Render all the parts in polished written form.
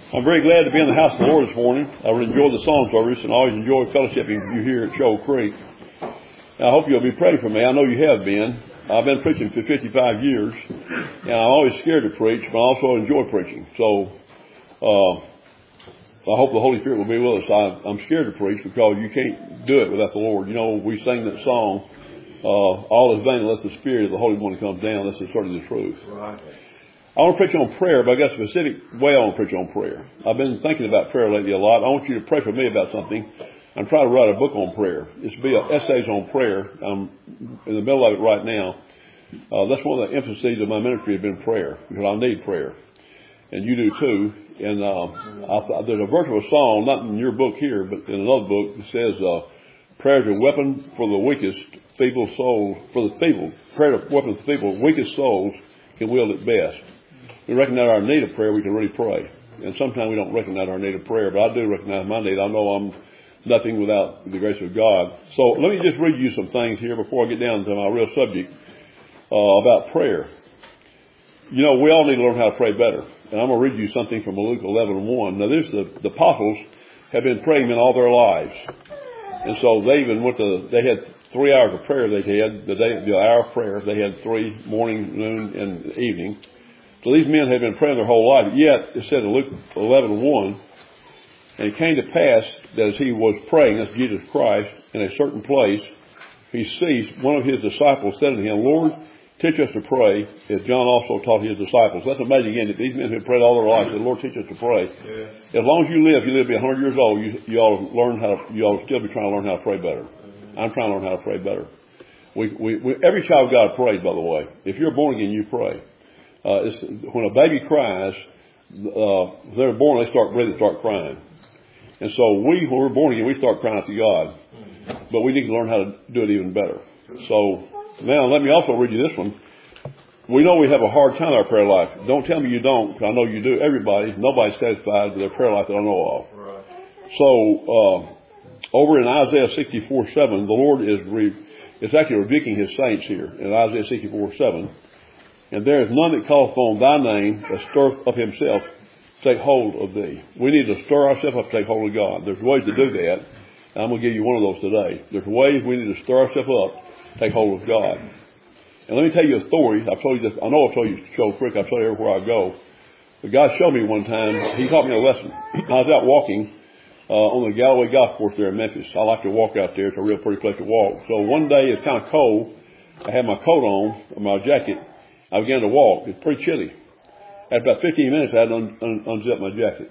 I'm very glad to be in the house of the Lord this morning. I really enjoyed the song service and always enjoy fellowshipping with you here at Shoal Creek. I hope you'll be praying for me. I know you have been. I've been preaching for 55 years, and I'm always scared to preach, but I also enjoy preaching. So I hope the Holy Spirit will be with us. I'm scared to preach because you can't do it without the Lord. You know, we sing that song, all is vain unless the Spirit of the Holy One comes down. This is certainly the truth. Right. I want to preach on prayer, but I got a specific way I want to preach on prayer. I've been thinking about prayer lately a lot. I want you to pray for me about something. I'm trying to write a book on prayer. It's to be essays on prayer. I'm in the middle of it right now. That's one of the emphases of my ministry has been prayer, because I need prayer. And you do too. And there's a verse of a song, not in your book here, but in another book, that says, prayer is a weapon for the weakest, feeble souls, prayer is a weapon for the feeble, weakest souls can wield it best. We recognize our need of prayer, we can really pray. And sometimes we don't recognize our need of prayer, but I do recognize my need. I know I'm nothing without the grace of God. So let me just read you some things here before I get down to my real subject about prayer. You know, we all need to learn how to pray better. And I'm going to read you something from Luke 11:1. Now, the apostles have been praying in all their lives. And so they had 3 hours of prayer they had, the hour of prayer. They had 3, morning, noon, and evening. So these men had been praying their whole life. Yet, it said in Luke 11:1, and it came to pass that as he was praying, that's Jesus Christ, in a certain place, he ceased. One of his disciples said to him, Lord, teach us to pray, as John also taught his disciples. That's amazing, again, that these men who prayed all their lives said, Lord, teach us to pray. Yeah. As long as you live to be 100 years old, you ought to still be trying to learn how to pray better. I'm trying to learn how to pray better. Every child of God prays, by the way. If you're born again, you pray. When a baby cries, they're born, they start breathing, start crying. And so when we're born again, we start crying out to God. But we need to learn how to do it even better. So now let me also read you this one. We know we have a hard time in our prayer life. Don't tell me you don't, because I know you do. Nobody's satisfied with their prayer life that I know of. Right. So over in Isaiah 64:7, the Lord is actually rebuking his saints here in Isaiah 64:7. And there is none that calleth on thy name that stirreth up himself, take hold of thee. We need to stir ourselves up to take hold of God. There's ways to do that. And I'm going to give you one of those today. There's ways we need to stir ourselves up, take hold of God. And let me tell you a story. I've told you this. I know I've told you Shoal Creek. I've told you everywhere I go. But God showed me one time. He taught me a lesson. I was out walking on the Galloway Golf Course there in Memphis. I like to walk out there. It's a real pretty place to walk. So one day it's kind of cold. I had my coat on, my jacket. I began to walk. It's pretty chilly. After about 15 minutes, I had to unzip my jacket.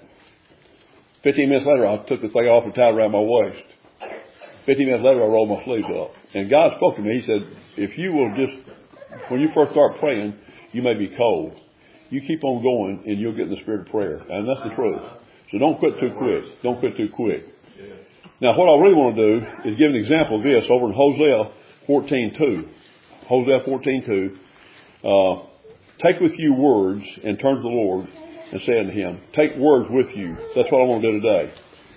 15 minutes later, I took the thing off and tied it around my waist. 15 minutes later, I rolled my sleeves up. And God spoke to me. He said, if you will when you first start praying, you may be cold. You keep on going and you'll get in the spirit of prayer. And that's the truth. So don't quit too quick. Don't quit too quick. Now, what I really want to do is give an example of this over in Hosea 14:2. Hosea 14:2. Take with you words and turn to the Lord and say unto him, take words with you. That's what I want to do today.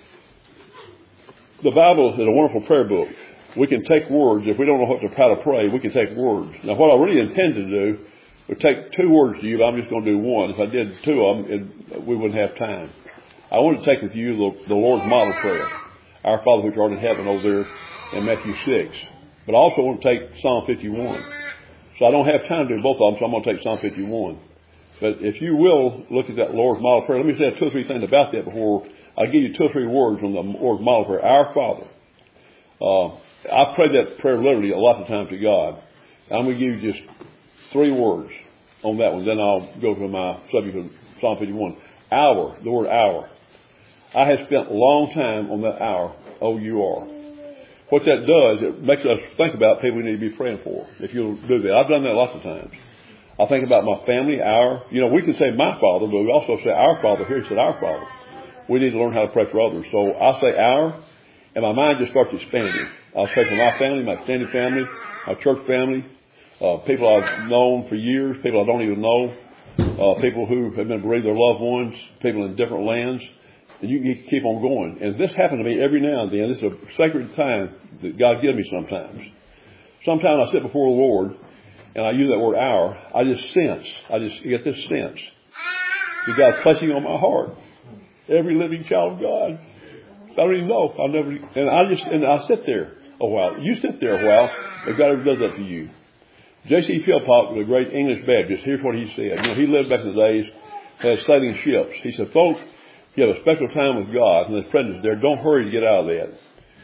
The Bible is a wonderful prayer book. We can take words. If we don't know how to pray, we can take words. Now, what I really intend to do would take 2 words to you, but I'm just going to do one. If I did 2 of them, we wouldn't have time. I want to take with you the Lord's model prayer. Our Father which art in heaven over there in Matthew 6. But I also want to take Psalm 51. So I don't have time to do both of them, so I'm going to take Psalm 51. But if you will look at that Lord's model prayer, let me say 2 or 3 things about that before I give you 2 or 3 words from the Lord's model prayer. Our Father. I've prayed that prayer literally a lot of times to God. I'm going to give you just 3 words on that one. Then I'll go to my subject of Psalm 51. Our, the word our. I have spent a long time on that our, O-U-R. What that does, it makes us think about people we need to be praying for, if you'll do that. I've done that lots of times. I think about my family, we can say my Father, but we also say our Father. Here he said our Father. We need to learn how to pray for others. So I'll say our, and my mind just starts expanding. I'll say for my family, my extended family, my church family, people I've known for years, people I don't even know, people who have been bereaved their loved ones, people in different lands. And you can keep on going. And this happened to me every now and then. This is a sacred time that God gives me sometimes. Sometimes I sit before the Lord and I use that word our. I just get this sense that God's placing on my heart. Every living child of God. I don't even know. And I sit there a while. You sit there a while, if God ever does that to you. J.C. Philpott was a great English Baptist. Here's what he said. He lived back in the days, had sailing ships. He said, folks, you have a special time with God, and His presence there. Don't hurry to get out of that.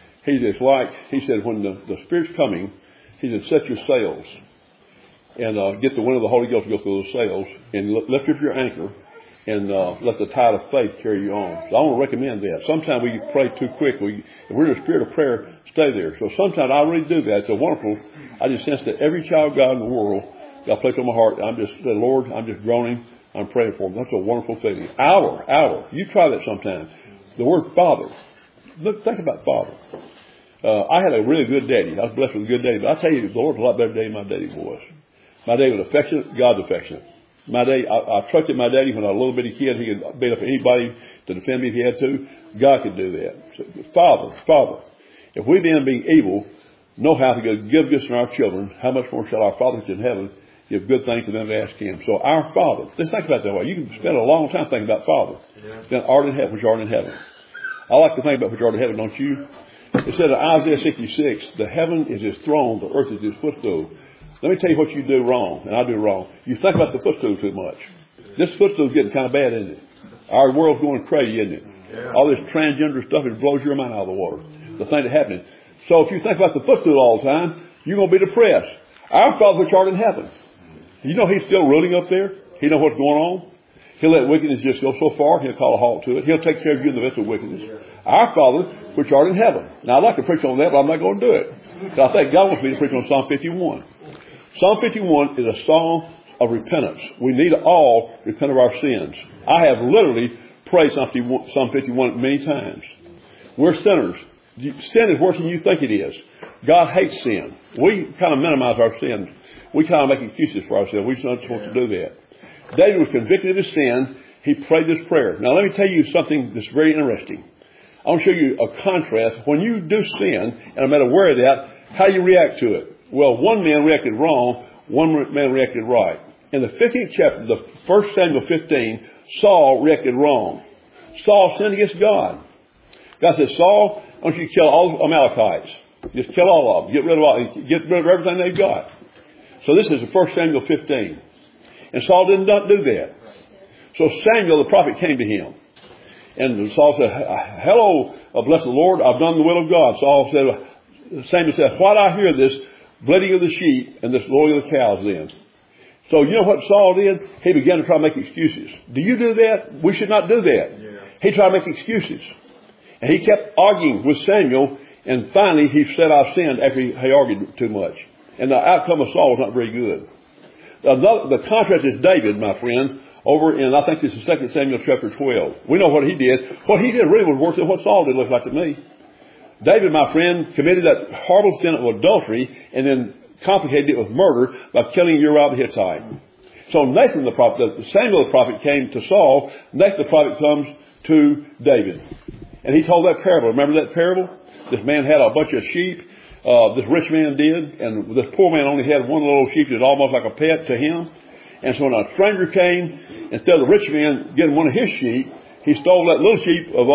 He said, when the Spirit's coming, he said, set your sails and get the wind of the Holy Ghost to go through those sails and lift up your anchor and let the tide of faith carry you on. So I want to recommend that. Sometimes we pray too quick. If we're in a spirit of prayer, stay there. So sometimes I really do that. It's a wonderful. I just sense that every child of God in the world, God placed on my heart. I'm just, Lord, I'm just groaning. I'm praying for them. That's a wonderful feeling. Hour. You try that sometime. The word Father. Look, think about Father. I had a really good daddy. I was blessed with a good daddy. But I tell you, the Lord's a lot better daddy than my daddy was. My daddy was affectionate. God's affectionate. My daddy, I trusted my daddy when I was a little bitty kid. He could beat up anybody to defend me if he had to. God could do that. So, Father. If we then, being evil, know how to give gifts to our children, how much more shall our Father which is in heaven give good things to them that ask Him? So our Father. Just think about that way. You can spend a long time thinking about Father. Then art in heaven, which art in heaven. I like to think about which art in heaven, don't you? It said in Isaiah 66, the heaven is His throne, the earth is His footstool. Let me tell you what you do wrong, and I do wrong. You think about the footstool too much. This footstool's getting kind of bad, isn't it? Our world's going crazy, isn't it? Yeah. All this transgender stuff, it blows your mind out of the water. The thing that's happening. So if you think about the footstool all the time, you're going to be depressed. Our Father which art in heaven. You know He's still ruling up there. He knows what's going on. He'll let wickedness just go so far, He'll call a halt to it. He'll take care of you in the midst of wickedness. Our Father which art in heaven. Now I'd like to preach on that, but I'm not going to do it. I think God wants me to preach on Psalm 51. Psalm 51 is a song of repentance. We need to all repent of our sins. I have literally prayed Psalm 51 many times. We're sinners. Sin is worse than you think it is. God hates sin. We kind of minimize our sins. We kind of make excuses for ourselves. We're not supposed to do that. David was convicted of his sin. He prayed this prayer. Now let me tell you something that's very interesting. I want to show you a contrast. When you do sin, and I'm not aware of that, how you react to it. Well, one man reacted wrong, one man reacted right. In the 15th chapter, the 1 Samuel 15, Saul reacted wrong. Saul sinned against God. God said, Saul, I want you to kill all the Amalekites. Just kill all of them. Get rid of everything they've got. So this is the 1 Samuel 15. And Saul did not do that. So Samuel the prophet came to him. And Saul said, hello, bless the Lord, I've done the will of God. Samuel said, why do I hear this bleating of the sheep and this lowing of the cows then? So you know what Saul did? He began to try to make excuses. Do you do that? We should not do that. Yeah. He tried to make excuses. And he kept arguing with Samuel, and finally he said, I've sinned after he argued too much. And the outcome of Saul was not very good. The contrast is David, my friend, over in, I think this is 2 Samuel chapter 12. We know what he did. What he did really was worse than what Saul did, looks like to me. David, my friend, committed that horrible sin of adultery and then complicated it with murder by killing Uriah the Hittite. So Nathan the prophet, Samuel the prophet came to Saul. Nathan the prophet comes to David. And he told that parable. Remember that parable? This man had a bunch of sheep. This rich man did. And this poor man only had one little sheep that was almost like a pet to him. And so when a stranger came, instead of the rich man getting one of his sheep, he stole that little sheep of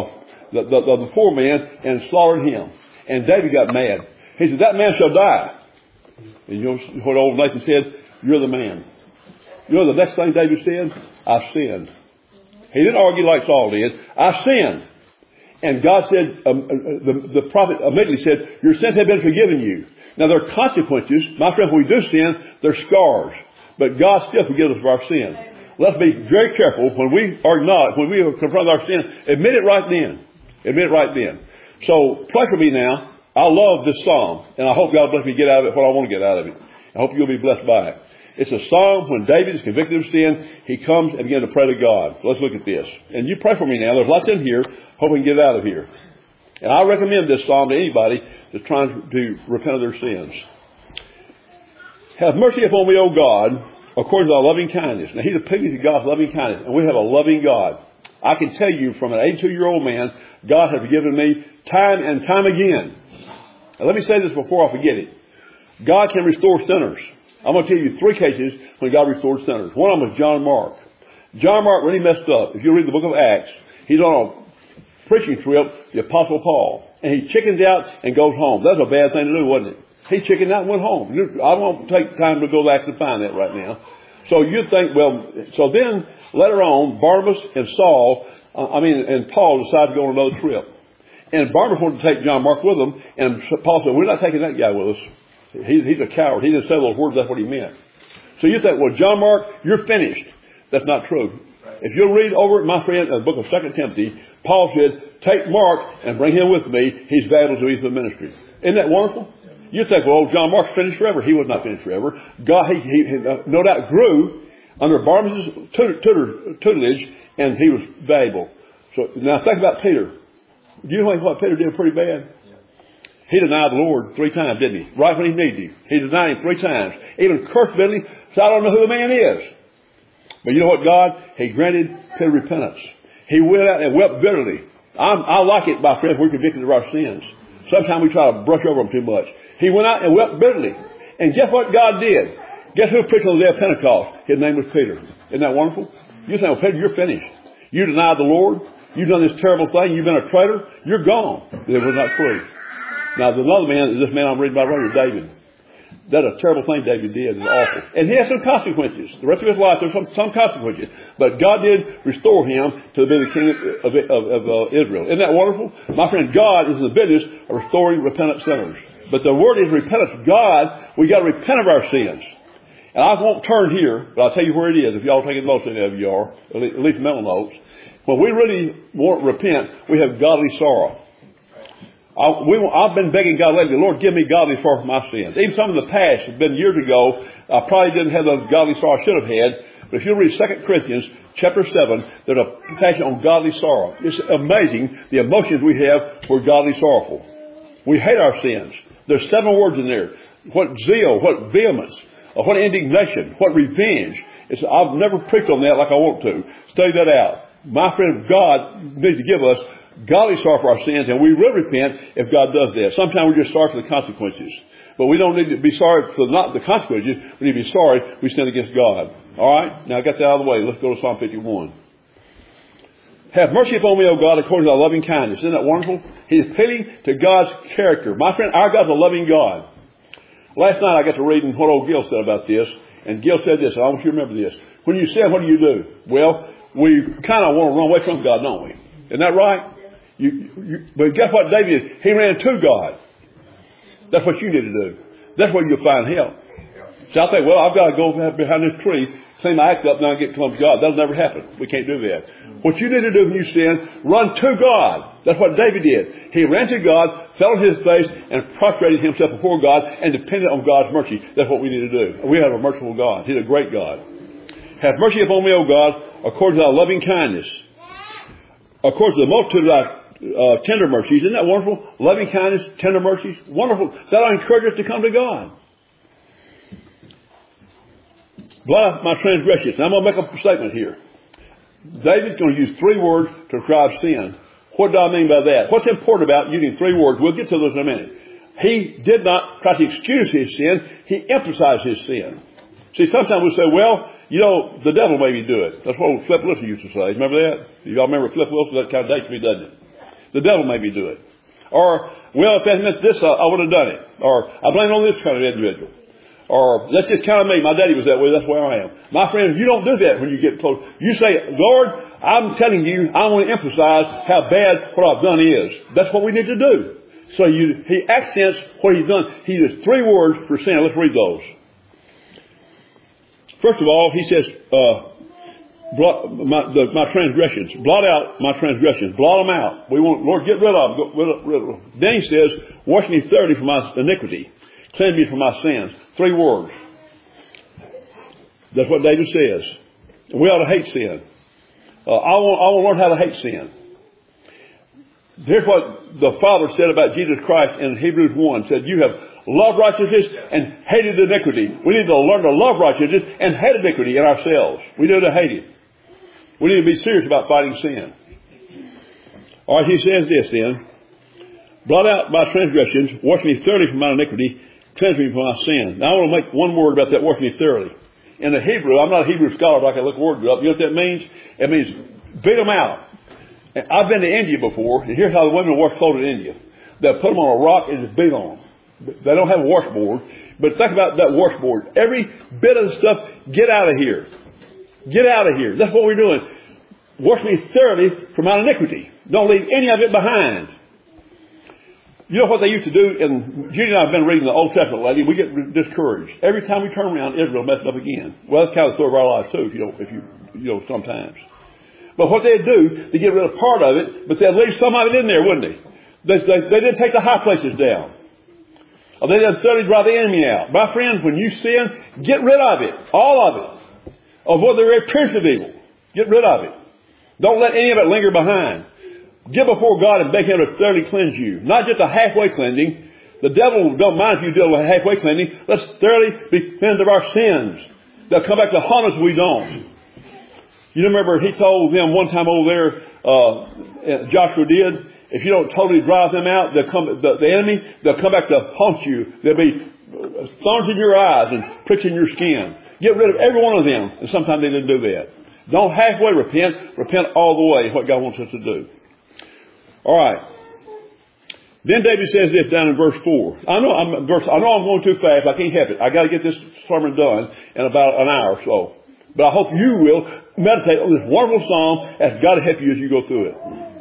the poor man and slaughtered him. And David got mad. He said, that man shall die. And you know what old Nathan said? You're the man. You know the next thing David said? I sinned. He didn't argue like Saul did. I sinned. And God said, the prophet immediately said, your sins have been forgiven you. Now there are consequences. My friend, when we do sin, there's scars. But God still forgives us of our sin. Let's be very careful when we confront our sin. Admit it right then. Admit it right then. So pray for me now. I love this psalm, and I hope God bless me to get out of it what I want to get out of it. I hope you'll be blessed by it. It's a psalm when David is convicted of sin. He comes and begins to pray to God. So let's look at this. And you pray for me now. There's lots in here. Hope we can get out of here. And I recommend this psalm to anybody that's trying to repent of their sins. Have mercy upon me, O God, according to thy loving kindness. Now, he's appealing to God's loving kindness, and we have a loving God. I can tell you from an 82-year-old man, God has forgiven me time and time again. Now, let me say this before I forget it. God can restore sinners. I'm going to tell you 3 cases when God restored sinners. One of them was John Mark. John Mark really messed up. If you read the book of Acts, He's on a preaching trip, the Apostle Paul. And he chickens out and goes home. That's a bad thing to do, wasn't it? He chickened out and went home. I won't take time to go back and find that right now. So you'd think, well, so then later on, Barnabas and and Paul decided to go on another trip. And Barnabas wanted to take John Mark with him, and Paul said, we're not taking that guy with us. He's a coward. He didn't say those words, that's what he meant. So you think, well, John Mark, you're finished. That's not true. If you'll read over it, my friend, in the book of 2 Timothy, Paul said, take Mark and bring him with me. He's valuable to me for the ministry. Isn't that wonderful? You think, well, John Mark's finished forever. He was not finished forever. God, he no doubt grew under Barnabas' tutelage, and he was valuable. So now think about Peter. Do you know what Peter did pretty bad? He denied the Lord 3 times, didn't he? Right when he needed him. He denied him 3 times. Even cursed bitterly, so I don't know who the man is. But you know what, God? He granted Peter repentance. He went out and wept bitterly. I like it, my friends, we're convicted of our sins. Sometimes we try to brush over them too much. He went out and wept bitterly. And guess what God did? Guess who preached on the day of Pentecost? His name was Peter. Isn't that wonderful? You say, well, Peter, you're finished. You denied the Lord. You've done this terrible thing. You've been a traitor. You're gone. It was not free. Now, there's another man, this man I'm reading about right here, David. That's a terrible thing David did. It's awful. And he has some consequences. The rest of his life, there's some consequences. But God did restore him to be the king of Israel. Isn't that wonderful? My friend, God is in the business of restoring repentant sinners. But the word is repentance. God, we got to repent of our sins. And I won't turn here, but I'll tell you where it is. If y'all taking notes, any of you are, at least mental notes. When we really want to repent, we have godly sorrow. I've been begging God lately, Lord, give me godly sorrow for my sins. Even some in the past, it's been years ago, I probably didn't have the godly sorrow I should have had. But if you read 2 Corinthians chapter 7, there's a passage on godly sorrow. It's amazing the emotions we have for godly sorrowful. We hate our sins. There's 7 words in there. What zeal, what vehemence, what indignation, what revenge. I've never preached on that like I want to. Study that out. My friend, God needs to give us godly sorrow for our sins, and we will repent if God does that. Sometimes we're just sorry for the consequences. But we don't need to be sorry for not the consequences. We need to be sorry we sin against God. All right? Now I got that out of the way. Let's go to Psalm 51. Have mercy upon me, O God, according to thy loving kindness. Isn't that wonderful? He's appealing to God's character. My friend, our God's a loving God. Last night I got to reading what old Gil said about this. And Gil said this, and I want you to remember this. When you sin, what do? Well, we kind of want to run away from God, don't we? Isn't that right? But guess what David did? He ran to God. That's what you need to do. That's where you'll find help. So I think, well, I've got to go behind this tree, clean my act up, now I get to come to God. That'll never happen. We can't do that. What you need to do when you sin, run to God. That's what David did. He ran to God, fell on his face, and prostrated himself before God, and depended on God's mercy. That's what we need to do. We have a merciful God. He's a great God. Have mercy upon me, O God, according to thy loving kindness. According to the multitude of thy tender mercies. Isn't that wonderful? Loving kindness, tender mercies. Wonderful. That'll encourage us to come to God. Blot out my transgressions. Now I'm going to make a statement here. David's going to use 3 words to describe sin. What do I mean by that? What's important about using 3 words? We'll get to those in a minute. He did not try to excuse his sin. He emphasized his sin. See, sometimes we say, well, you know, the devil made me do it. That's what Flip Wilson used to say. Remember that? Y'all remember Flip Wilson? That kind of dates me, doesn't it? The devil made me do it. Or, well, if that meant this, I would have done it. Or, I blame it on this kind of individual. Or, that's just kind of me. My daddy was that way. That's where I am. My friends, you don't do that when you get close. You say, Lord, I'm telling you, I want to emphasize how bad what I've done is. That's what we need to do. So he accents what he's done. He uses 3 words for sin. Let's read those. First of all, he says, blot my transgressions. Blot out my transgressions. Blot them out. We want, Lord, get rid of them. Then he says, wash me thoroughly from my iniquity. Cleanse me from my sins. 3 words. That's what David says. We ought to hate sin. I want to learn how to hate sin. Here's what the Father said about Jesus Christ in Hebrews 1. Said, you have loved righteousness and hated iniquity. We need to learn to love righteousness and hate iniquity in ourselves. We need to hate it. We need to be serious about fighting sin. All right, he says this then. Blot out my transgressions, wash me thoroughly from my iniquity, cleanse me from my sin. Now I want to make one word about that, wash me thoroughly. In the Hebrew, I'm not a Hebrew scholar, but I can look words up. You know what that means? It means beat them out. And I've been to India before, and here's how the women wash clothes in India. They'll put them on a rock and just beat on them. They don't have a washboard. But think about that washboard. Every bit of the stuff, get out of here. Get out of here. That's what we're doing. Wash me thoroughly from my iniquity. Don't leave any of it behind. You know what they used to do? And Judy and I have been reading the Old Testament lately. We get discouraged. Every time we turn around, Israel messed up again. Well, that's kind of the story of our lives too, if you sometimes. But what they'd do, they get rid of part of it, but they'd leave some of it in there, wouldn't they? They didn't take the high places down. Or they didn't thoroughly drive the enemy out. My friends, when you sin, get rid of it. All of it. Of what the very appearance of evil. Get rid of it. Don't let any of it linger behind. Get before God and beg Him to thoroughly cleanse you. Not just a halfway cleansing. The devil don't mind if you do a halfway cleansing. Let's thoroughly be cleansed of our sins. They'll come back to haunt us if we don't. You remember he told them one time over there, Joshua did, if you don't totally drive them out, they'll come, the enemy, they'll come back to haunt you. There'll be thorns in your eyes and pricks in your skin. Get rid of every one of them. And sometimes they didn't do that. Don't halfway repent. Repent all the way, what God wants us to do. All right. Then David says this down in verse 4. I know I'm going too fast. I can't help it. I got to get this sermon done in about an hour or so. But I hope you will meditate on this wonderful psalm as God will help you as you go through it.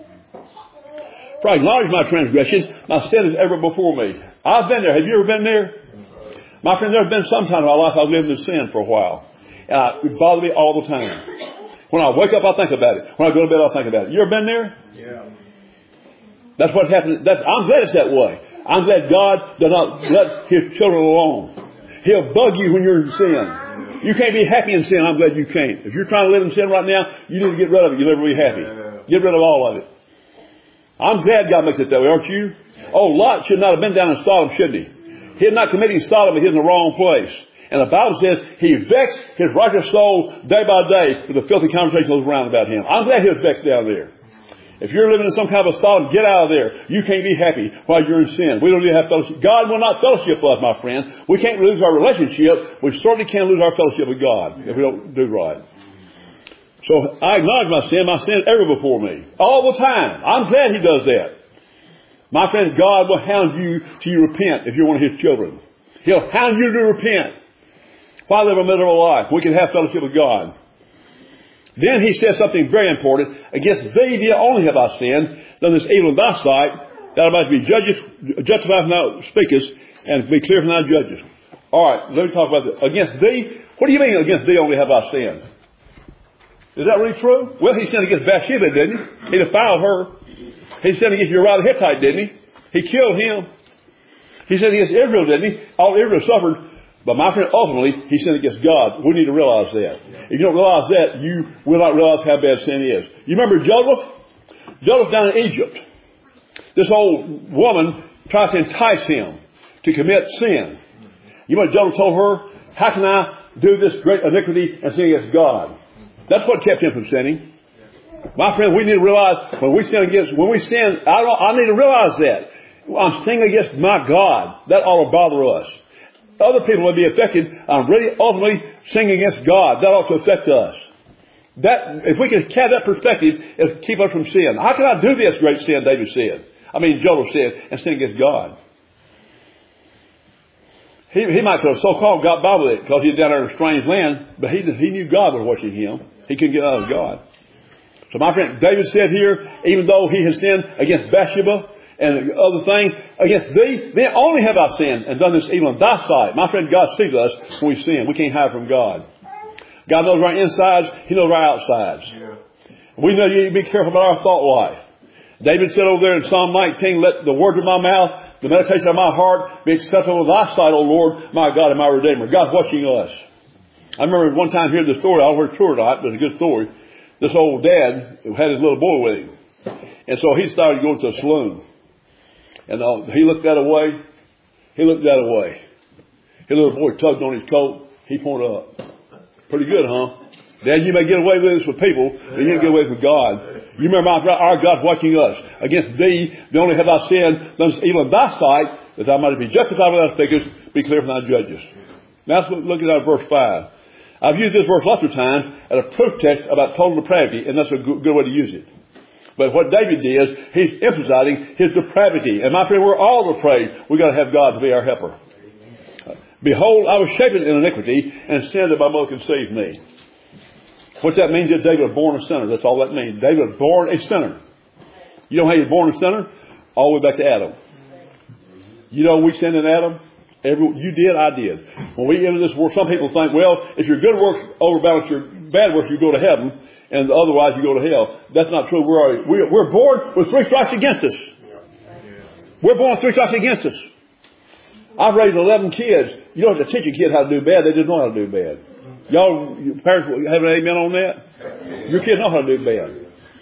For I acknowledge my transgressions, my sin is ever before me. I've been there. Have you ever been there? My friend, there's been some time in my life I've lived in sin for a while. And it bothers me all the time. When I wake up, I think about it. When I go to bed, I think about it. You ever been there? Yeah. That's what happens. I'm glad it's that way. I'm glad God does not let His children alone. He'll bug you when you're in sin. You can't be happy in sin. I'm glad you can't. If you're trying to live in sin right now, you need to get rid of it. You'll never be happy. Get rid of all of it. I'm glad God makes it that way, aren't you? Oh, Lot should not have been down in Sodom, should he? He had not committed Sodom, but he was in the wrong place. And the Bible says he vexed his righteous soul day by day with the filthy conversation that was around about him. I'm glad he was vexed down there. If you're living in some kind of a Sodom, get out of there. You can't be happy while you're in sin. We don't need to have fellowship. God will not fellowship with us, my friend. We can't lose our relationship. We certainly can't lose our fellowship with God if we don't do right. So I acknowledge my sin. My sin is ever before me. All the time. I'm glad He does that. My friend, God will hound you till you repent if you're one of His children. He'll hound you to repent. Why live a miserable life? We can have fellowship with God. Then he says something very important. Against thee only have I sinned, done this evil in thy sight, that I might be justified from thou speakest, and be clear from thy judges. All right, let me talk about this. Against thee? What do you mean against thee only have I sinned? Is that really true? Well, he sinned against Bathsheba, didn't he? He defiled her. He sinned against Uriah the Hittite, didn't he? He killed him. He sinned against Israel, didn't he? All Israel suffered. But my friend, ultimately, he sinned against God. We need to realize that. If you don't realize that, you will not realize how bad sin is. You remember Joseph? Joseph down in Egypt. This old woman tried to entice him to commit sin. You know what Joseph told her? How can I do this great iniquity and sin against God? That's what kept him from sinning. My friend, we need to realize when we sin, I need to realize that. I'm sinning against my God. That ought to bother us. Other people will be affected. I'm really ultimately sinning against God. That ought to affect us. That, if we can have that perspective, it'll keep us from sin. How can I do this great sin, David said? Joseph said, and sin against God. He might have so-called got by with it because he was down there in a strange land, but he knew God was watching him. He couldn't get out of God. So my friend, David said here, even though he has sinned against Bathsheba, and the other thing, against thee, then only have I sinned and done this evil in thy sight. My friend, God sees us when we sin. We can't hide from God. God knows our insides. He knows our outsides. Yeah. We know you need to be careful about our thought life. David said over there in Psalm 19, let the words of my mouth, the meditation of my heart be acceptable in thy sight, O Lord, my God and my Redeemer. God's watching us. I remember one time hearing the story. I don't know if it's true or not, but it's a good story. This old dad had his little boy with him. And so he started going to a saloon. And he looked that away. He looked that away. His little boy tugged on his coat. He pointed up. Pretty good, huh? Dad, you may get away with this with people, but you can't get away with God. You remember our God's watching us. Against thee, the only have I sinned, done evil in thy sight, that thou mightest be justified with thy figures, be clear from thy judges. Now let's look at verse 5. I've used this verse lots of times as a proof text about total depravity, and that's a good way to use it. But what David did is he's emphasizing his depravity. And my friend, we're all depraved. We've got to have God to be our helper. Behold, I was shapen in iniquity, and sin that my mother conceived me. What that means is David was born a sinner. That's all that means. David was born a sinner. You know how he was born a sinner? All the way back to Adam. You know we sinned in Adam? You did, I did. When we enter this world, some people think, well, if your good works overbalance your bad works, you go to heaven, and otherwise you go to hell. That's not true. We're born with 3 strikes against us. We're born with 3 strikes against us. I've raised 11 kids. You don't have to teach a kid how to do bad. They just know how to do bad. Y'all, your parents have an amen on that? Your kids know how to do bad.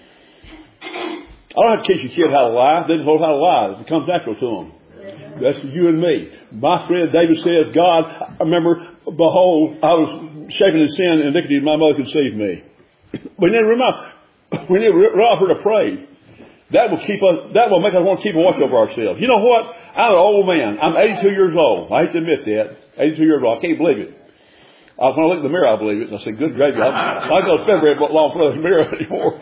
I don't have to teach a kid how to lie. They just know how to lie. It comes natural to them. That's you and me. My friend David says, God, I remember, behold, I was shapen in sin and iniquity, and my mother conceived me. We need to remember to pray. That will make us want to keep a watch over ourselves. You know what? I'm an old man. I'm 82 years old. I hate to admit that. 82 years old. I can't believe it. When I look in the mirror, I believe it. And I say, good gravy. I don't spend very long in front of the mirror anymore.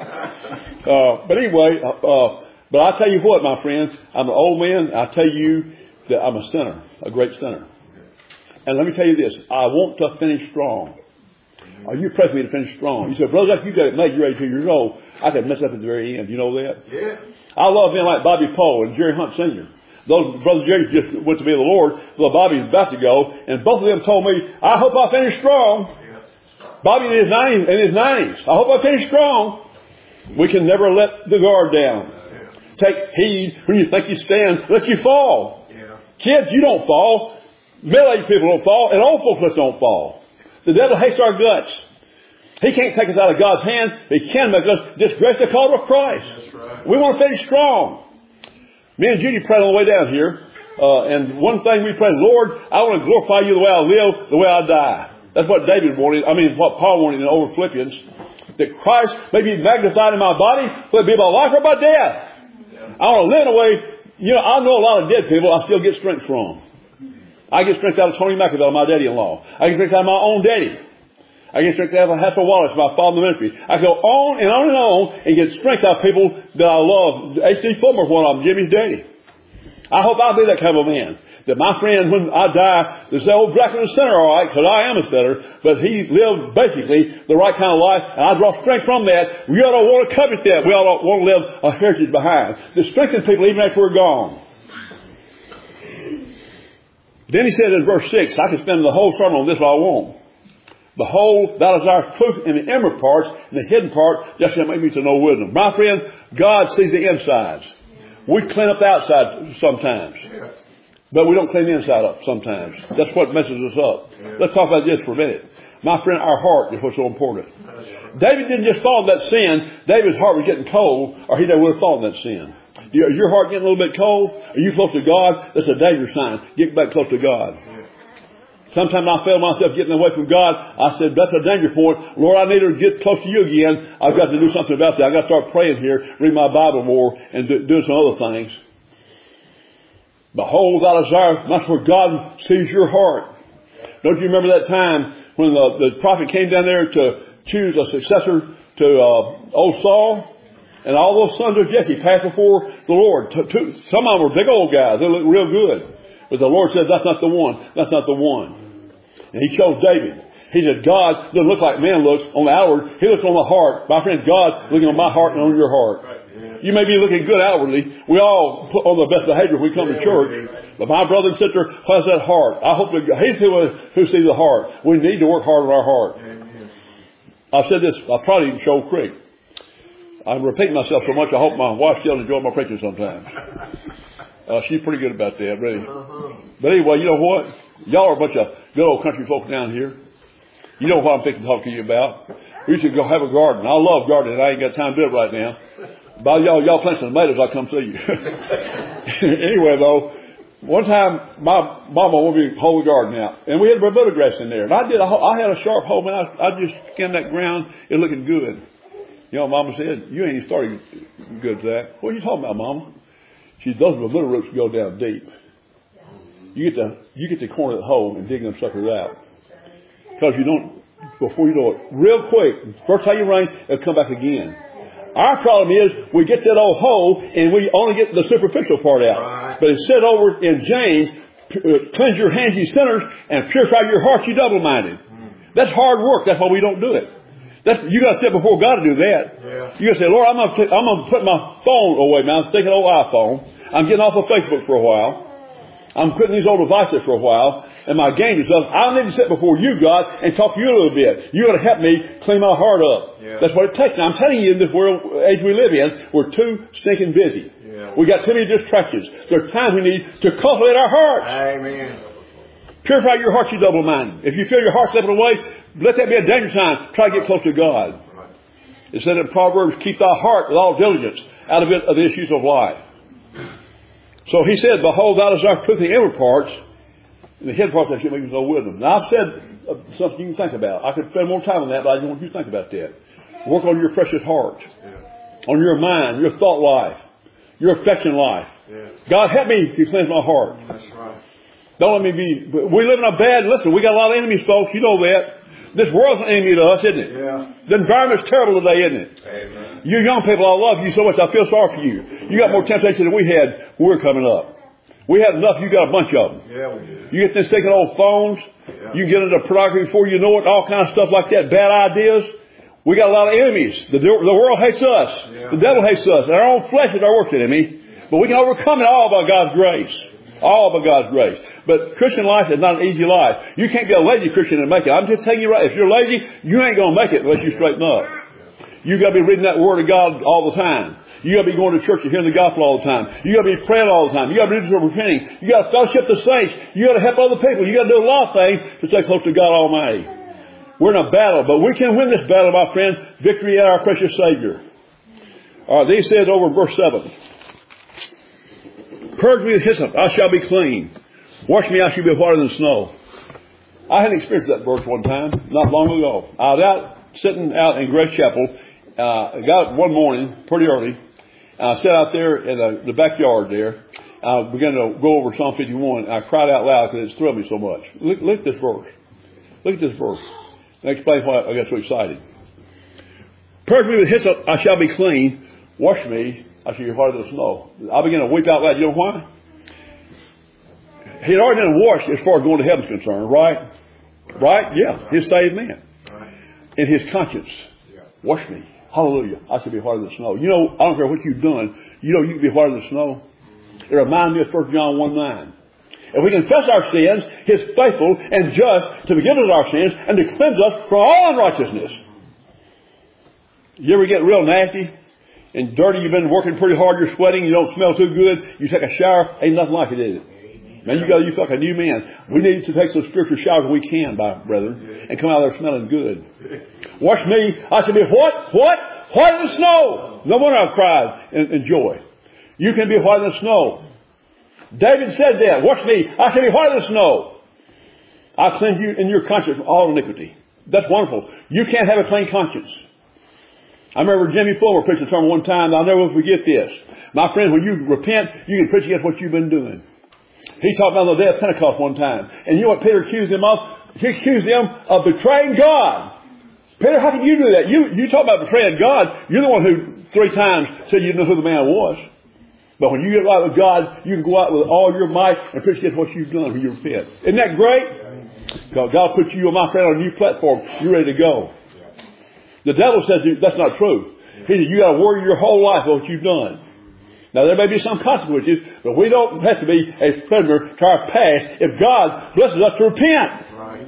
But anyway, but I tell you what, my friends, I'm an old man. I tell you that I'm a sinner, a great sinner. And let me tell you this. I want to finish strong. Are you praying for me to finish strong? You said, Brother, you got it made. You're 82 years old. I could mess up at the very end. You know that? Yeah. I love men like Bobby Poe and Jerry Hunt Sr. Those Brother Jerry just went to be the Lord. Well, Bobby's about to go. And both of them told me, I hope I finish strong. Bobby in his 90s. I hope I finish strong. We can never let the guard down. Take heed when you think you stand, lest you fall. Kids, you don't fall. Middle-aged people don't fall. And old folks don't fall. The devil hates our guts. He can't take us out of God's hand. He can make us disgrace the call of Christ. That's right. We want to finish strong. Me and Judy prayed on the way down here. And one thing we prayed, Lord, I want to glorify you the way I live, the way I die. That's what David wanted. What Paul wanted in over Philippians. That Christ may be magnified in my body, whether it be by life or by death. I want to live in a way, I know a lot of dead people I still get strength from. I get strength out of Tony McAvell, my daddy-in-law. I get strength out of my own daddy. I get strength out of Hassel Wallace, my father in the ministry. I go on and on and on and get strength out of people that I love. H.D. Fulmer, one of them, Jimmy's daddy. I hope I'll be that kind of a man. That my friend, when I die, they say, oh, Dracula's a sinner, all right, because I am a sinner. But he lived basically the right kind of life, and I draw strength from that. We ought to want to covet that. We ought to want to leave a heritage behind. To strengthen people even after we're gone. Then he said in verse 6, I could spend the whole sermon on this, but I won't. Behold, thou desirest truth in the inward parts, and the hidden part, just to make me to know wisdom. My friend, God sees the insides. We clean up the outside sometimes. But we don't clean the inside up sometimes. That's what messes us up. Let's talk about this for a minute. My friend, our heart is what's so important. David didn't just fall in that sin. David's heart was getting cold, or he never would have fallen in that sin. Is your heart getting a little bit cold? Are you close to God? That's a dangerous sign. Get back close to God. Sometimes I feel myself getting away from God. I said, that's a danger point. Lord, I need to get close to you again. I've got to do something about that. I've got to start praying here, read my Bible more, and do some other things. Behold, thou desire, that's where God sees your heart. Don't you remember that time when the prophet came down there to choose a successor to old Saul? And all those sons of Jesse passed before the Lord. Some of them were big old guys. They looked real good. But the Lord said, that's not the one. That's not the one. And he chose David. He said, God doesn't look like man looks on the outward. He looks on the heart. My friend, God looking on my heart and on your heart. You may be looking good outwardly. We all put on the best behavior if we come to church. But my brother and sister, what's that heart? I hope that he's the one who sees the heart. We need to work hard on our heart. I've said this, I probably didn't show Creek. I'm repeating myself so much, I hope my wife still enjoys my preaching sometimes. She's pretty good about that, really. But anyway, you know what? Y'all are a bunch of good old country folk down here. You know what I'm thinking to talk to you about. We should go have a garden. I love gardening. I ain't got time to do it right now. But y'all plant some tomatoes, I'll come see you. Anyway, though, one time my mama wanted me to hoe the garden out. And we had Bermuda grass in there. And I had a sharp hoe, man. I just skinned that ground. It looking good. You know what Mama said? You ain't even started good, Zach. What are you talking about, Mama? She said, those Bermuda roots go down deep. You get the corner of the hole and dig them suckers out. Because before you know it, real quick, first time you rain, it'll come back again. Our problem is we get that old hole and we only get the superficial part out. Right. But it said over in James, cleanse your hands, ye sinners, and purify your hearts, you double-minded. That's hard work. That's why we don't do it. You got to sit before God to do that. Yeah. You got to say, Lord, I'm going to put my phone away now. I'm taking an old iPhone. I'm getting off of Facebook for a while. I'm quitting these old devices for a while. And my game is up. I need to sit before you, God, and talk to you a little bit. You're going to help me clean my heart up. Yeah. That's what it takes. Now, I'm telling you, in this world age we live in, we're too stinking busy. Yeah. We got too many distractions. There's times we need to cultivate our hearts. Amen. Purify your heart, you double-minded. If you feel your heart slipping away, let that be a danger sign. Try to get close to God. It said in Proverbs, keep thy heart with all diligence out of it of the issues of life. So he said, behold, thou desirest truth in the inward parts, and the head parts that should make no wisdom. Now I've said something you can think about. I could spend more time on that, but I just want you to think about that. Work on your precious heart, on your mind, your thought life, your affection life. God, help me to cleanse my heart. That's right. Don't let me be. We live in a bad. Listen, we got a lot of enemies, folks. You know that. This world's an enemy to us, isn't it? Yeah. The environment's terrible today, isn't it? Amen. You young people, I love you so much. I feel sorry for you. You got more temptation than we had when we were coming up. We had enough. You got a bunch of them. Yeah, we do. You get this stinking old phones. Yeah. You get into pornography before you know it. All kind of stuff like that. Bad ideas. We got a lot of enemies. The world hates us. Yeah. The devil hates us. And our own flesh is our worst enemy. But we can overcome it all by God's grace. All by God's grace. But Christian life is not an easy life. You can't be a lazy Christian and make it. I'm just telling you right. If you're lazy, you ain't going to make it unless you straighten up. You got to be reading that Word of God all the time. You got to be going to church and hearing the gospel all the time. You got to be praying all the time. You got to be repenting. You got to fellowship the saints. You got to help other people. You got to do a lot of things to stay close to God Almighty. We're in a battle, but we can win this battle, my friend. Victory in our precious Savior. All right, he says over in verse 7. Purge me with hyssop, I shall be clean. Wash me, I shall be whiter than snow. I had experienced that verse one time, not long ago. I was sitting out in Grace Chapel. I got up one morning, pretty early. I sat out there in the backyard there. I began to go over Psalm 51. And I cried out loud because it thrilled me so much. Look at this verse. Look at this verse. And explain why I got so excited. Purge me with hyssop, I shall be clean. Wash me, I shall be whiter than snow. I began to weep out loud. You know why? He had already been washed as far as going to heaven is concerned, right? Right? Yeah. He's saved man. In his conscience. Wash me. Hallelujah. I shall be whiter than snow. You know, I don't care what you've done. You know you can be whiter than snow. It reminds me of 1 John 1:9. If we confess our sins, He is faithful and just to forgive us our sins and to cleanse us from all unrighteousness. You ever get real nasty and dirty? You've been working pretty hard. You're sweating. You don't smell too good. You take a shower. Ain't nothing like it, is it? Man, you feel like a new man. We need to take some spiritual showers when we can, brethren, and come out there smelling good. Wash me. I shall be what? Whiter than snow. No wonder I cried in joy. You can be whiter than snow. David said that. Wash me. I shall be whiter than snow. I'll cleanse you in your conscience from all iniquity. That's wonderful. You can't have a clean conscience. I remember Jimmy Fuller preached a sermon one time. I'll never forget this. My friend, when you repent, you can preach against what you've been doing. He talked about the day of Pentecost one time. And you know what Peter accused him of? He accused him of betraying God. Peter, how can you do that? You talk about betraying God. You're the one who 3 times said you didn't know who the man was. But when you get right with God, you can go out with all your might and preach against what you've done when you repent. Isn't that great? God put you, my friend, on a new platform. You're ready to go. The devil says that's not true. He said you got to worry your whole life about what you've done. Now there may be some consequences, but we don't have to be a prisoner to our past if God blesses us to repent. Right.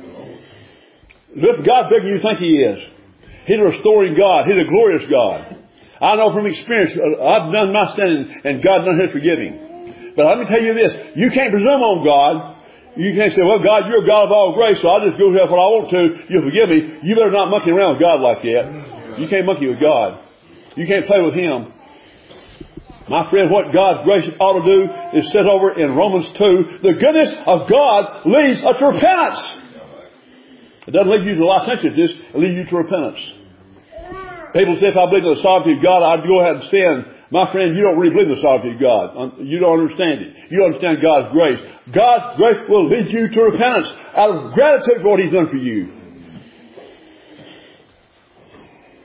If God's bigger than you think He is. He's a restoring God. He's a glorious God. I know from experience, I've done my sin and God's done His forgiving. But let me tell you this, you can't presume on God. You can't say, well, God, you're a God of all grace, so I'll just go here what I want to. You'll forgive me. You better not monkey around with God like that. You can't monkey with God. You can't play with Him. My friend, what God's grace ought to do is said over in Romans 2, the goodness of God leads us to repentance. It doesn't lead you to licentiousness, it leads you to repentance. People say, if I believe in the sovereignty of God, I'd go ahead and sin. My friend, you don't really believe in the sovereignty of God. You don't understand it. You don't understand God's grace. God's grace will lead you to repentance out of gratitude for what He's done for you.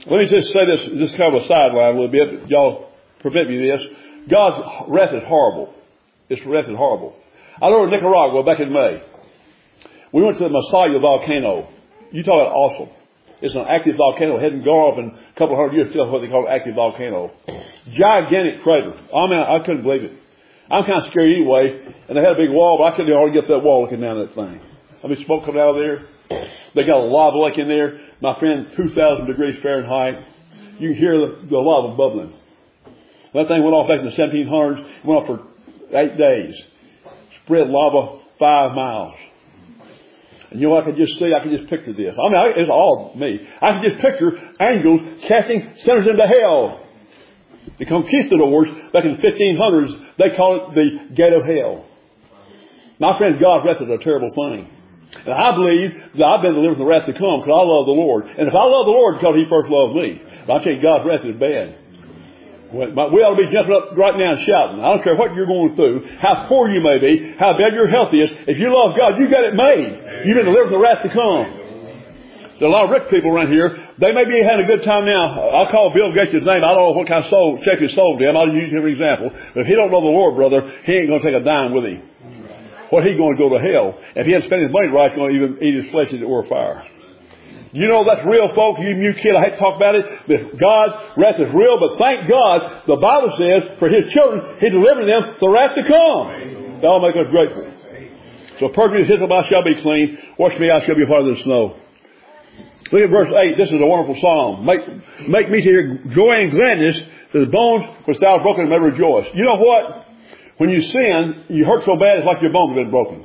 Let me just say this, just kind of a sideline a little bit. Y'all prevent me this. God's wrath is horrible. It's wrath is horrible. I was in Nicaragua back in May. We went to the Masaya volcano. You talk about awesome. It's an active volcano. It hadn't gone up in a couple of hundred years. Still what they call an active volcano. Gigantic crater. I mean, I couldn't believe it. I'm kind of scared anyway. And they had a big wall, but I couldn't hardly get up that wall looking down that thing. I mean, smoke coming out of there. They got a lava lake in there. My friend, 2,000 degrees Fahrenheit. You can hear the lava bubbling. That thing went off back in the 1700s. It went off for 8 days. Spread lava 5 miles. And you know what I could just see? I could just picture this. I mean, it's all me. I could just picture angels casting sinners into hell. The conquistadors, back in the 1500s, they call it the gate of hell. My friend, God's wrath is a terrible thing. And I believe that I've been delivered from the wrath to come because I love the Lord. And if I love the Lord, because He first loved me. But I tell you, God's wrath is bad. We ought to be jumping up right now and shouting. I don't care what you're going through, how poor you may be, how bad your health is. If you love God, you got it made. You've been delivered from the wrath to come. There's a lot of rich people around here. They may be having a good time now. I'll call Bill Gates' name. I don't know what kind of soul, check his soul to him. I'll use him for example. But if he don't know the Lord, brother, he ain't going to take a dime with him. What he's going to go to hell. If he hadn't spent his money right, he's going to even eat his flesh as it were fire. You know that's real, folks. You kid, I hate to talk about it. But God's wrath is real. But thank God, the Bible says, for His children, He delivered them the wrath to come. That'll make us grateful. So purge me as hyssop, I shall be clean. Wash me, I shall be whiter than snow. Look at verse 8. This is a wonderful psalm. Make me to hear joy and gladness, that the bones which thou hast broken may rejoice. You know what? When you sin, you hurt so bad, it's like your bones have been broken.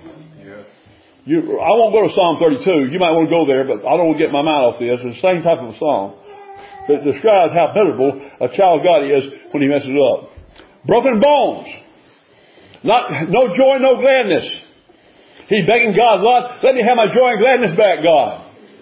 I won't go to Psalm 32. You might want to go there, but I don't want to get my mind off this. It's the same type of a psalm that describes how miserable a child of God is when he messes up. Broken bones. No joy, no gladness. He's begging God, Lord, let me have my joy and gladness back, God.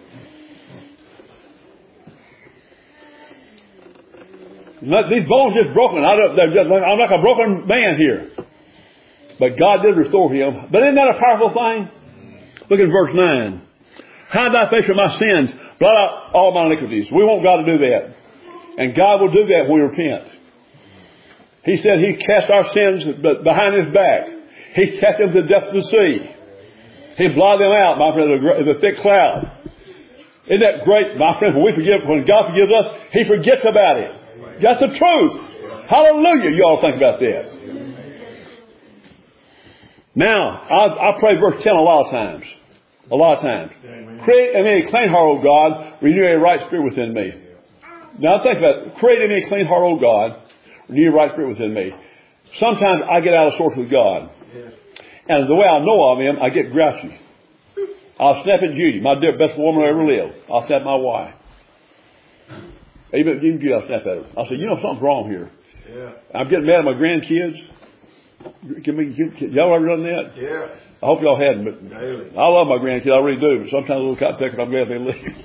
These bones just broken. I'm like a broken man here. But God did restore him. But isn't that a powerful thing? Look at verse 9. Hide thy face from my sins. Blot out all my iniquities. We want God to do that. And God will do that when we repent. He said He cast our sins behind His back. He cast them to the depths of the sea. He blotted them out, my friend, the thick cloud. Isn't that great, my friend? When God forgives us, He forgets about it. That's the truth. Hallelujah. You all think about that. Now, I pray verse 10 a lot of times. A lot of times. Create in me a clean heart, O God. Renew a right spirit within me. Now think about it. Create in me a clean heart, O God. Renew a right spirit within me. Sometimes I get out of sorts with God. And the way I know of Him, I get grouchy. I'll snap at Judy, my dear best woman I ever lived. I'll snap at my wife. Even Judy, I'll snap at her. I'll say, you know, something's wrong here. I'm getting mad at my grandkids. Y'all ever done that? Yeah. I hope y'all hadn't, but daily. I love my grandkids, I really do, but sometimes a little cotton picker, I'm glad they leave.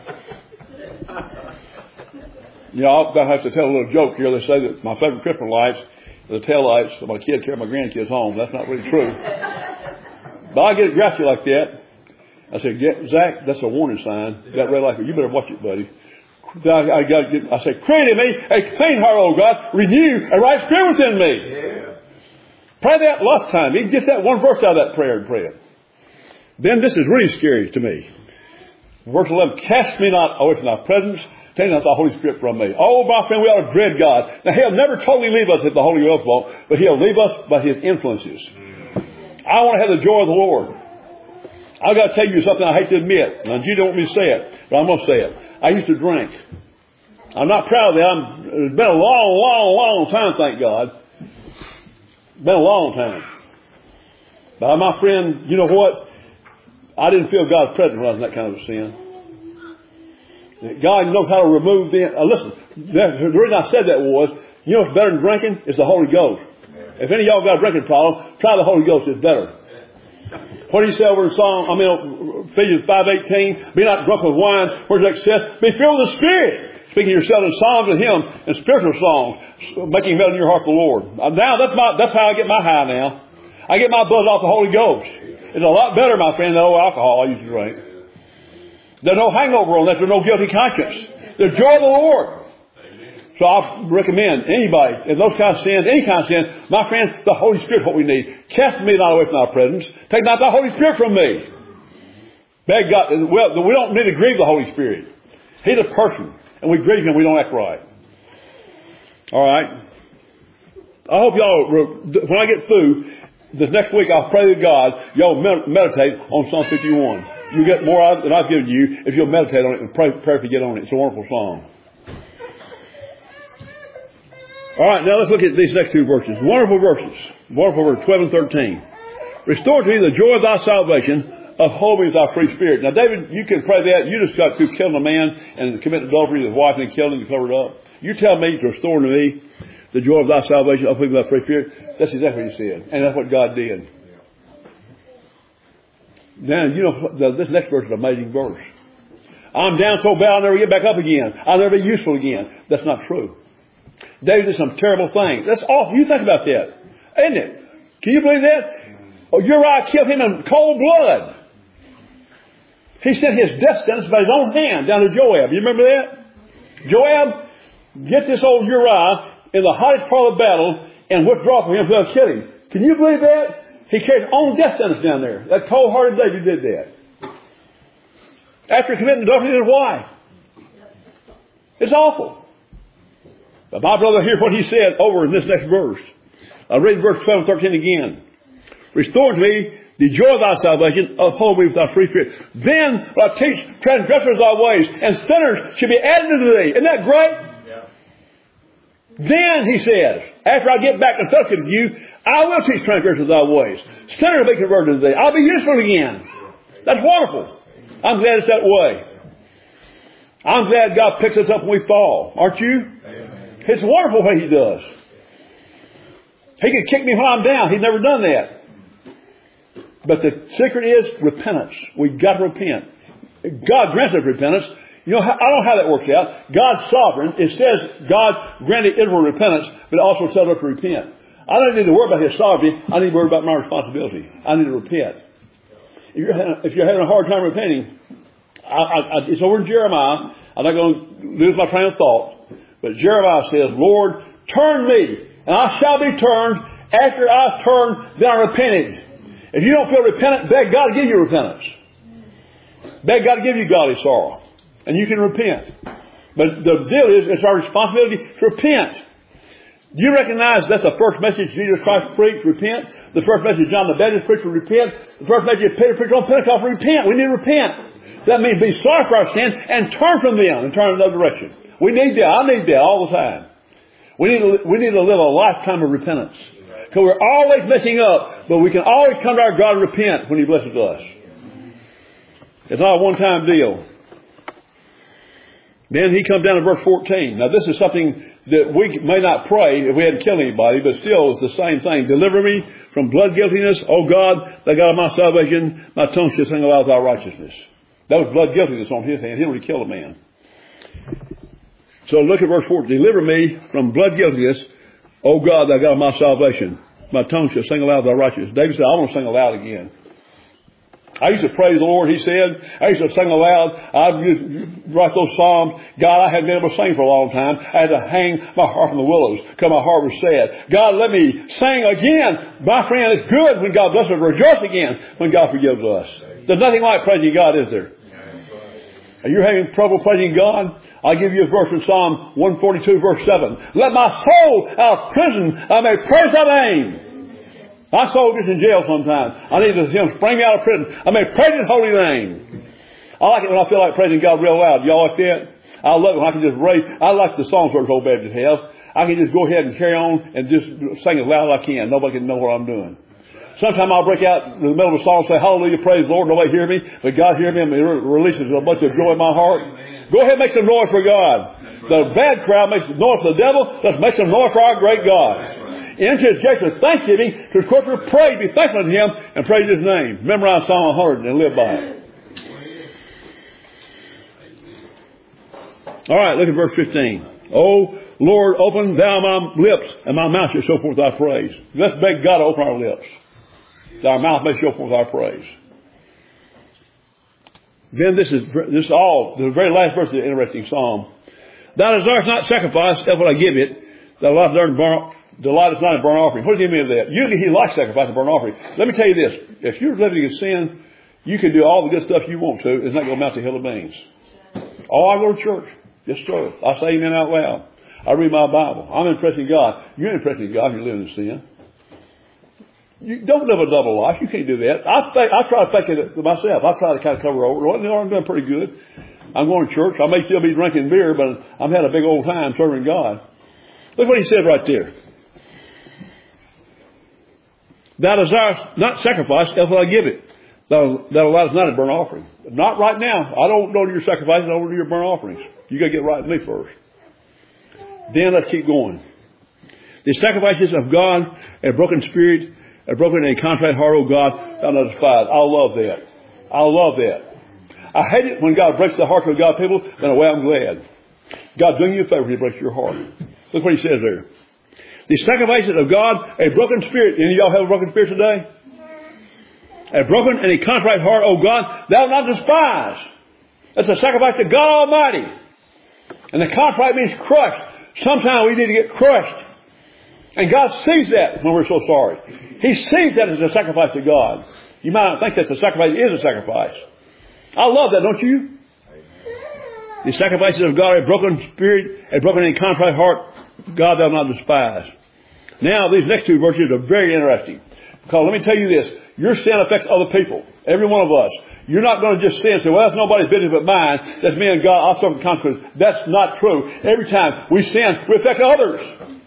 You know, I'll have to tell a little joke here. They say that my favorite Christmas lights are the tail lights so my kids carry my grandkids home. That's not really true. But I get grouchy like that. I said, Zach, that's a warning sign. That red light, you better watch it, buddy. I say, create in me a clean heart, O God, renew a right spirit within me. Yeah. Pray that lots of times. You can get that one verse out of that prayer and pray it. Then this is really scary to me. Verse 11, cast me not away from thy presence, take not thy Holy Spirit from me. Oh, my friend, we ought to dread God. Now, He'll never totally leave us if the Holy Ghost won't, but He'll leave us by His influences. I want to have the joy of the Lord. I've got to tell you something I hate to admit. Now, you don't want me to say it, but I'm going to say it. I used to drink. I'm not proud of that. It's been a long time, thank God. Been a long time. But my friend, you know what? I didn't feel God's presence when I was in that kind of a sin. God knows how to remove the... listen, the reason I said that was, you know what's better than drinking? It's the Holy Ghost. If any of y'all got a drinking problem, try the Holy Ghost. It's better. What do you say over in Ephesians 5:18? Be not drunk with wine, where's excess? Be filled with the Spirit. Speaking to yourself in songs and hymns and spiritual songs, making melody in your heart for the Lord. Now that's how I get my high now. I get my buzz off the Holy Ghost. It's a lot better, my friend, than old alcohol I used to drink. There's no hangover on that. There's no guilty conscience. The joy of the Lord. So I recommend anybody, in those kinds of sins, any kind of sin, my friends, the Holy Spirit is what we need. Cast me not away from thy presence. Take not the Holy Spirit from me. Beg God. Well, we don't need to grieve the Holy Spirit. He's a person. And we grieve him, we don't act right. All right. I hope y'all, when I get through, this next week I'll pray to God, y'all meditate on Psalm 51. You get more out than I've given you if you'll meditate on it and pray to get on it. It's a wonderful song. All right, now let's look at these next two verses. Wonderful verses. Wonderful verses, 12 and 13. Restore to me the joy of thy salvation, uphold me with thy free spirit. Now, David, you can pray that. You just got through killing a man and committing adultery with his wife and then killing him and covered up. You tell me to restore to me the joy of thy salvation, uphold me with thy free spirit. That's exactly what he said. And that's what God did. Now, you know, this next verse is an amazing verse. I'm down so bad I'll never get back up again. I'll never be useful again. That's not true. David did some terrible things. That's awful. You think about that. Isn't it? Can you believe that? Oh, Uriah killed him in cold blood. He sent his death sentence by his own hand down to Joab. You remember that? Joab, get this old Uriah in the hottest part of the battle and withdraw from him so they'll kill him. Can you believe that? He carried his own death sentence down there. That cold-hearted David did that. After committing adultery with his wife. It's awful. But my brother, hear what he said over in this next verse. I'll read verse 12 and 13 again. Restore to me the joy of thy salvation, uphold me with thy free spirit. Then will I teach transgressors thy ways, and sinners shall be added unto thee. Isn't that great? Yeah. Then, he says, after I get back and fellowship with you, I will teach transgressors thy ways. Sinners will be converted unto thee. I'll be useful again. That's wonderful. I'm glad it's that way. I'm glad God picks us up when we fall. Aren't you? Amen. It's wonderful what he does. He can kick me when I'm down. He's never done that. But the secret is repentance. We've got to repent. God grants us repentance. You know, I don't know how that works out. God's sovereign. It says God granted Israel repentance, but it also tells us to repent. I don't need to worry about his sovereignty. I need to worry about my responsibility. I need to repent. If you're having a hard time repenting, it's over in Jeremiah. I'm not going to lose my train of thought. But Jeremiah says, Lord, turn me, and I shall be turned. After I've turned, then I repented. If you don't feel repentant, beg God to give you repentance. Beg God to give you godly sorrow. And you can repent. But the deal is, it's our responsibility to repent. Do you recognize that's the first message Jesus Christ preached, repent? The first message John the Baptist preached, repent. The first message Peter preached on Pentecost, repent. We need to repent. That means be sorry for our sin and turn from them and turn in another direction. We need that. I need that all the time. We need to live a lifetime of repentance. Because we're always messing up, but we can always come to our God and repent when he blesses us. It's not a one-time deal. Then he comes down to verse 14. Now this is something that we may not pray if we hadn't killed anybody, but still it's the same thing. Deliver me from blood guiltiness, O God, thy God of my salvation. My tongue shall sing aloud thy righteousness. That was blood guiltiness on his hand. He already killed a man. So look at verse 4. Deliver me from blood guiltiness, O God, thy God of my salvation. My tongue shall sing aloud thy righteousness. David said, I want to sing aloud again. I used to praise the Lord, he said. I used to sing aloud. I'd write those psalms. God, I hadn't been able to sing for a long time. I had to hang my harp on the willows because my heart was sad. God, let me sing again. My friend, it's good when God blesses us. Rejoice again when God forgives us. There's nothing like praising God, is there? Are you having trouble praising God? I'll give you a verse in Psalm 142, verse 7. Let my soul out of prison, I may praise thy name. My soul gets in jail sometimes. I need him to spring me out of prison. I may praise his holy name. I like it when I feel like praising God real loud. Y'all like that? I love it when I can just raise. I like the songs that Old Baptists have. I can just go ahead and carry on and just sing as loud as I can. Nobody can know what I'm doing. Sometimes I'll break out in the middle of a song and say, hallelujah, praise the Lord. Nobody hear me, but God hears me and releases a bunch of joy in my heart. Go ahead and make some noise for God. The bad crowd makes noise for the devil. Let's make some noise for our great God. Enter his gates with thanksgiving, to his courts with praise. Be thankful unto him and praise his name. Memorize Psalm 100 and live by it. All right, look at verse 15. Oh, Lord, open thou my lips, and my mouth shall show forth thy praise. Let's beg God to open our lips, that our mouth may show forth our praise. Then this is all, the very last verse of the interesting psalm. Thou desirest not sacrifice, that's what I give it. Thou delightest not in burnt offering. What does he mean by that? Usually he likes sacrifice and burnt offering. Let me tell you this. If you're living in sin, you can do all the good stuff you want to. It's not going to amount to a hill of beans. Oh, I go to church. Yes, sir. I say amen out loud. I read my Bible. I'm impressing God. You're impressing God if you're living in sin. You don't live a double life. You can't do that. I try to think of it myself. I try to kind of cover over. Well, I'm doing pretty good. I'm going to church. I may still be drinking beer, but I'm having a big old time serving God. Look what he said right there. Thou desirest not sacrifice, else will I give it. Thou allowest not a burnt offering. Not right now. I don't do your sacrifices. I don't do your burnt offerings. You got to get right with me first. Then let's keep going. The sacrifices of God, a broken spirit, a broken and contrite heart, O God, thou not despise. I love that. I love that. I hate it when God breaks the hearts of God's people. In a way, I'm glad. God's doing you a favor when He breaks your heart. Look what He says there. The sacrifices of God, a broken spirit. Any of y'all have a broken spirit today? A broken and a contrite heart, O God, thou not despise. That's a sacrifice to God Almighty. And the contrite means crushed. Sometimes we need to get crushed. And God sees that when we're so sorry. He sees that as a sacrifice to God. You might not think that's a sacrifice. It is a sacrifice. I love that, don't you? The sacrifices of God, a broken spirit, a broken and contrite heart, God thou not despise. Now, these next two verses are very interesting. Because let me tell you this. Your sin affects other people. Every one of us. You're not going to just sin and say, well, that's nobody's business but mine. That's me and God. I'll suffer the consequences. That's not true. Every time we sin, we affect others.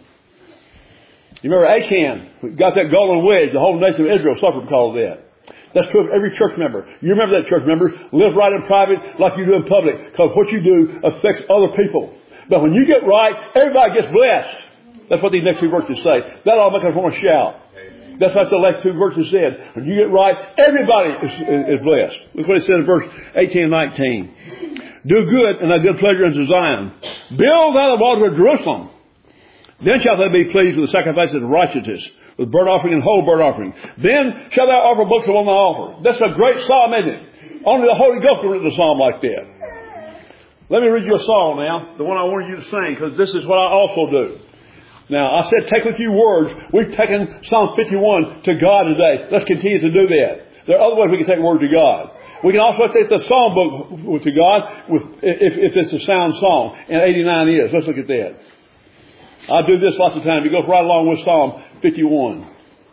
You remember Achan got that golden wedge. The whole nation of Israel suffered because of that. That's true of every church member. You remember that, church member. Live right in private like you do in public. Because what you do affects other people. But when you get right, everybody gets blessed. That's what these next two verses say. That all make us want to shout. That's what the last two verses said. When you get right, everybody is blessed. Look what it said in verse 18 and 19. Do good and thy good pleasure unto Zion. Build thou the walls of Jerusalem. Then shalt thou be pleased with the sacrifices of righteousness, with burnt offering and whole burnt offering. Then shalt thou offer books upon the altar. That's a great psalm, isn't it? Only the Holy Ghost wrote a psalm like that. Let me read you a psalm now, the one I wanted you to sing, because this is what I also do. Now, I said take with you words. We've taken Psalm 51 to God today. Let's continue to do that. There are other ways we can take words to God. We can also take the psalm book to God if it's a sound song. And 89 is. Let's look at that. I do this lots of times. It goes right along with Psalm 51.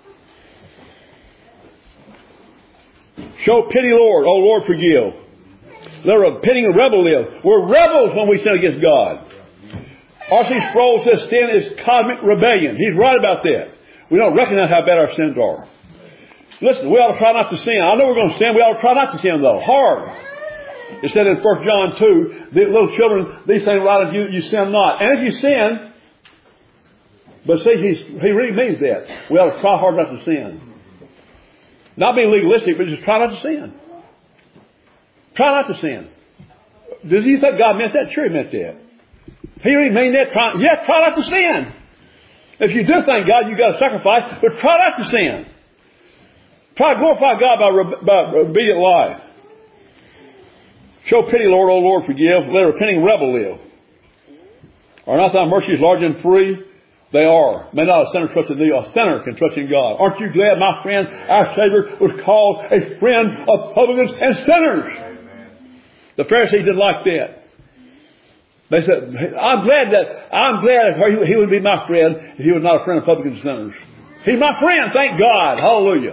Show pity, Lord. Oh, Lord, forgive. Let a repenting rebel live. We're rebels when we sin against God. R.C. Sproul says sin is cosmic rebellion. He's right about that. We don't recognize how bad our sins are. Listen, we ought to try not to sin. I know we're going to sin. We ought to try not to sin, though. Hard. It said in 1 John 2, the little children, these things write of you sin not. And if you sin, but see, he really means that. We ought to try hard not to sin. Not being legalistic, but just try not to sin. Try not to sin. Does you think God meant that? Sure He meant that. He really mean that? Try not to sin. If you do thank God, you've got to sacrifice, but try not to sin. Try to glorify God by obedient life. Show pity, Lord, O Lord, forgive. Let a repenting rebel live. Are not thy mercies large and free? They are. May not a sinner trust in thee. A sinner can trust in God. Aren't you glad, my friend, our Savior was called a friend of publicans and sinners? Amen. The Pharisees didn't like that. They said, I'm glad if he would be my friend if he was not a friend of publicans and sinners. He's my friend, thank God. Hallelujah.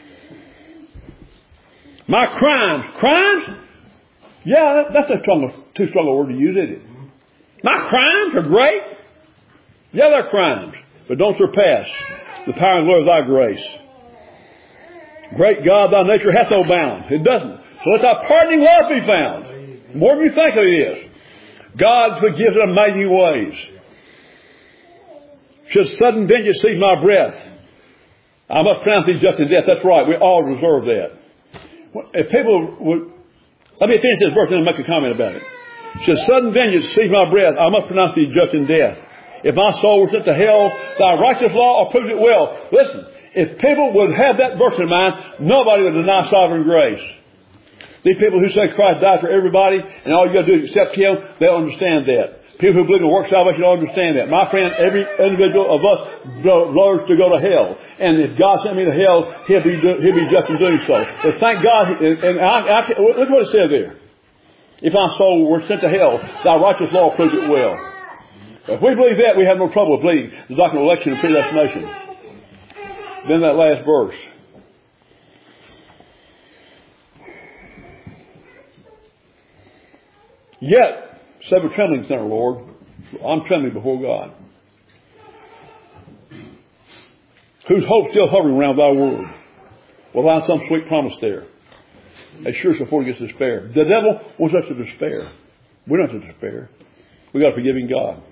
My crimes. Crimes? Yeah, that's too strong a word to use, isn't it? My crimes are great. Yeah, they're crimes, but don't surpass the power and glory of thy grace. Great God, thy nature hath no bounds. It doesn't. So let thy pardoning love be found. More than you think it is. God forgives in amazing ways. Should sudden vengeance seize my breath, I must pronounce thee just in death. That's right. We all deserve that. If people would... Let me finish this verse and then make a comment about it. Should sudden vengeance seize my breath, I must pronounce thee just in death. If my soul were sent to hell, thy righteous law approves it well. Listen, if people would have that verse in mind, nobody would deny sovereign grace. These people who say Christ died for everybody and all you got to do is accept Him, they'll understand that. People who believe in work salvation don't understand that. My friend, every individual of us deserves to go to hell. And if God sent me to hell, He'll be just in doing so. But thank God, look what it says there. If our soul were sent to hell, thy righteous law proves it well. If we believe that, we have no trouble with believing the doctrine of election and predestination. Then that last verse. Yet, said with trembling, sinner, Lord, I'm trembling before God. Whose hope still hovering around thy word. Will find some sweet promise there. As sure as before he gets despair. The devil wants us to despair. We don't have to despair. We got a forgiving God.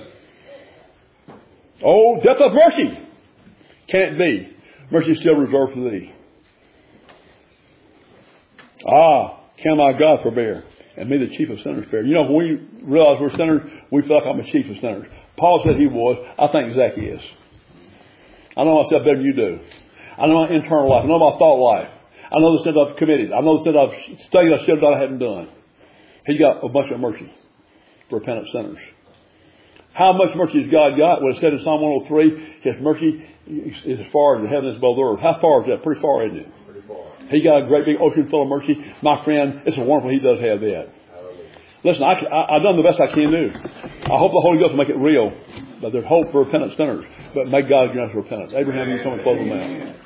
Oh, depth of mercy! Can it be? Mercy is still reserved for thee. Ah, can my God forbear? And me the chief of sinners spare. You know, when we realize we're sinners, we feel like I'm a chief of sinners. Paul said he was. I think Zacchaeus. I know myself better than you do. I know my internal life. I know my thought life. I know the sins I've committed. I know the sins I've studied I should have done I hadn't done. He got a bunch of mercy for repentant sinners. How much mercy has God got? Well, it said in Psalm 103, His mercy is as far as the heaven is above the earth. How far is that? Pretty far, isn't it? Pretty far. He got a great big ocean full of mercy. My friend, it's wonderful He does have that. Listen, I've done the best I can do. I hope the Holy Ghost will make it real. But there's hope for repentant sinners. But make God grant us repentance. Abraham, you come and close them out.